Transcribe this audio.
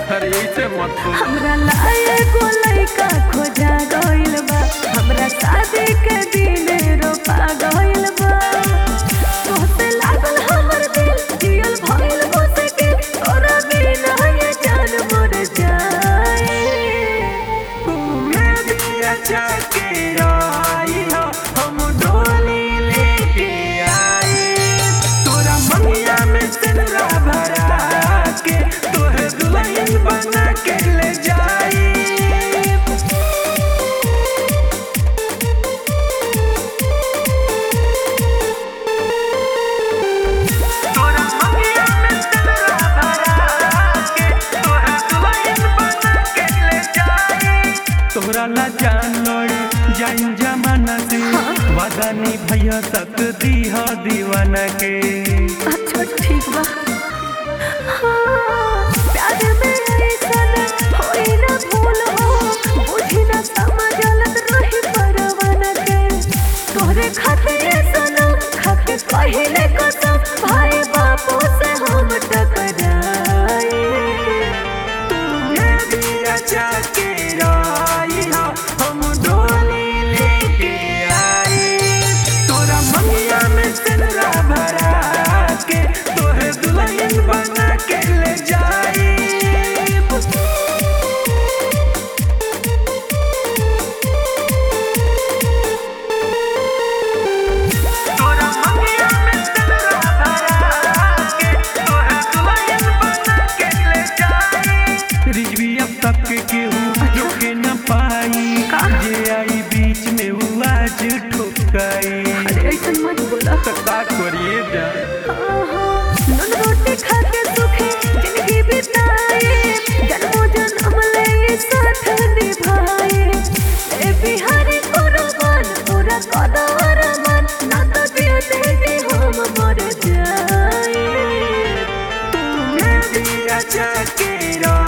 अरे ऐसे मत बोल। हमरा लाए को लइका खोजा गइल बा, हमरा शादी के दिन रोपा गइल बा। तोहसे लागल हमर दिल, जियल भइल मुश्किल, तोरा बिना ये जान मर जाए। तुम्हें भी अच्छा के आई हो, हम डोली लेके आए। तोरा मंगिया में सिंदूरा भरा के, तोहे दुल्हन बना के ले जाए। तोरा मंगिया में सिंदूरा भरा के, तोहे दुल्हन बना के ले जाए। तोहरा ला जान लड़ी जाइन जमाना से, वादा नहीं भैया तक दी हो दीवाना के। अच्छा ठीक बा। हाँ, प्यार में ऐसन होई ना भूल हो, बुझी ना समझलत रही परवाना के। तोहरे खातिर सनम खाके पहिले कसम, भाई बापू से हम टकराए। तुम्हें भी अच्छा के आई हो, हम डोली लेके आए। तोरा मंगिया में सिंदूरा भरा के, तोहे दुल्हन बना के ले जाए। तोरा मंगिया में सिंदूरा भरा के, तोहे दुल्हन बना के ले जाए। रिजवी अब तक के केहू रोके न पाई, जे आई बीच में वो आज ठोकाई। अरे ऐसन मत बोला। तो का करिए जा। नून रोटी खाके सुखी जिंदगी बिताए, जन्मों जन्म ले ये साथ निभाए। ए बिहारी कुर्बान पूरा कदर मन, ना तो दिल दे हम मर जाए। तुम्हें भी अच्छा के